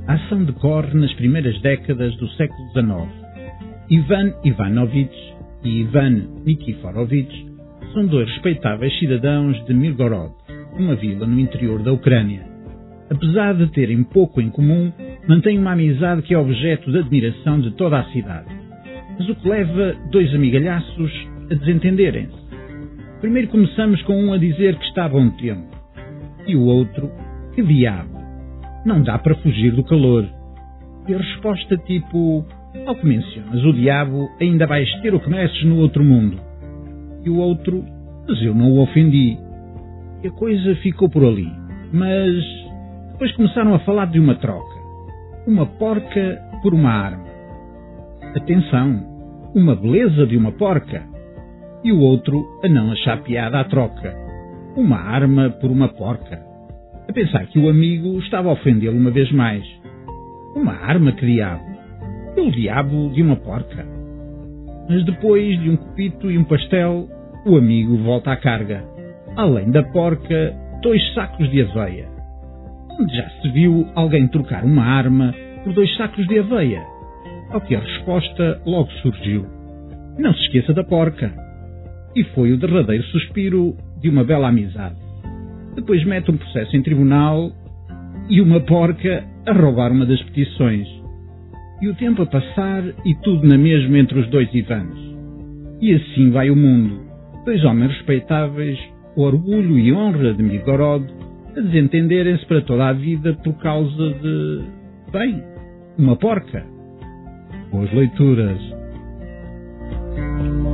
A ação decorre nas primeiras décadas do século XIX. Ivan Ivanovich e Ivan Nikiforovich são dois respeitáveis cidadãos de Mirgorod, uma vila no interior da Ucrânia. Apesar de terem pouco em comum, mantêm uma amizade que é objeto de admiração de toda a cidade. Mas o que leva dois amigalhaços a desentenderem-se? Primeiro começamos com um a dizer que está a bom tempo, e o outro, que diabo, não dá para fugir do calor. E a resposta tipo, ao que mencionas o diabo, ainda vais ter o que mereces no outro mundo. E o outro, mas eu não o ofendi. E a coisa ficou por ali. Mas depois começaram a falar de uma troca. Uma porca por uma arma. Atenção, uma beleza de uma porca. E o outro a não achar piada à troca. Uma arma por uma porca. A pensar que o amigo estava a ofendê-lo uma vez mais. Uma arma, que diabo? Pelo diabo de uma porca. Mas depois de um copito e um pastel, o amigo volta à carga. Além da porca, 2 sacos de aveia. Onde já se viu alguém trocar uma arma por 2 sacos de aveia? Ao que a resposta logo surgiu. Não se esqueça da porca. E foi o derradeiro suspiro de uma bela amizade. Depois mete um processo em tribunal e uma porca a roubar uma das petições. E o tempo a passar e tudo na mesma entre os dois Ivans. E assim vai o mundo. 2 homens respeitáveis, o orgulho e honra de Mirgorod, a desentenderem-se para toda a vida por causa de... bem, uma porca. Boas leituras.